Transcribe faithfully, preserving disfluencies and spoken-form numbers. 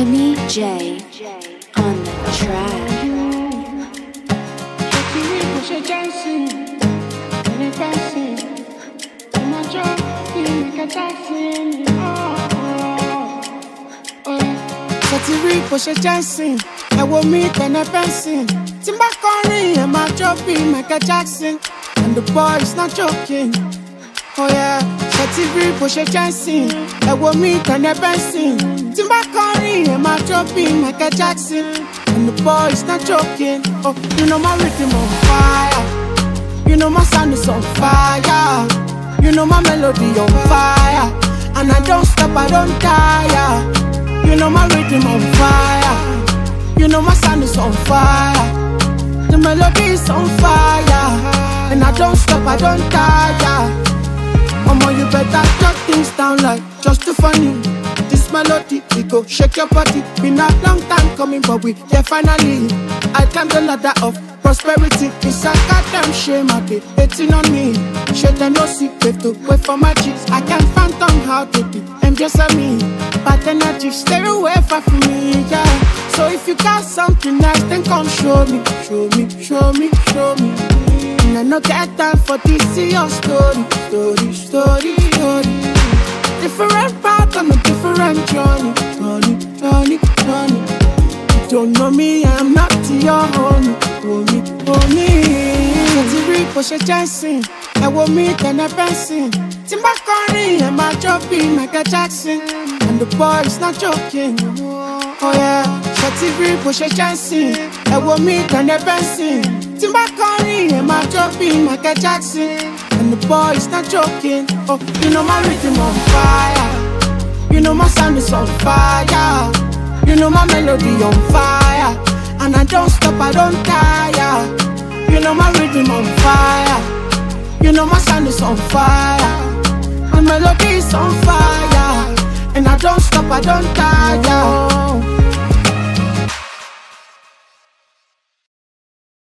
Timmy J on the track. Sotiri bó ṣe jẹ́sìn, ẹ wo mi tẹ̀lé bẹ́sìn. Tí n bá kọrin, ẹ máa jó bí Michael Jackson. And the boy is not joking. Oh yeah, Sotiri bó ṣe jẹ́sìn, ẹ wo mi tẹ̀lé bẹ́sìn. Tí n bá kọrin, ẹ máa jó bí Michael Jackson. And the boy is not joking. Oh, you know my rhythm on fire. You know my sound is on fire. You know my melody on fire. And I don't stop, I don't tire. You know my rhythm on fire. You know my sound is on fire. The melody is on fire. And I don't stop, I don't tire. Mama, you better shut things down like just too funny. This melody, we go shake your body. Been a long time coming, but we here finally. I climbed the ladder of prosperity. It's a goddamn shame I be hating on me. Shit, I no secret to wait for my chicks. I can't phantom how they be. I'm just a me. But energy, stay away from me, yeah. So if you got something nice, then come show me. Show me, show me, show me. And I no get time for this, see your story. Story, story, story. Different path on a different journey. Journey, journey, journey. You don't know me, I'm not your homie. Homie, homie. Sotiri bó ṣe jẹ́sìn, ẹ wo mi tẹ̀lé bẹ́sìn. Tí n bá kọrin, ẹ máa jó bí Michael Jackson. And the boy is not joking. Oh yeah, Sotiri bó ṣe jẹ́sìn, ẹ wo mi tẹ̀lé bẹ́sìn. Tí n bá kọrin, ẹ máa jó bí Michael Jackson. And the boy is not joking. Oh, you know my rhythm on fire. You know my sound is on fire. You know my melody on fire. And I don't stop, I don't tire. You know my rhythm on fire. You know my sound is on fire. My melody is on fire. And I don't stop, I don't tire.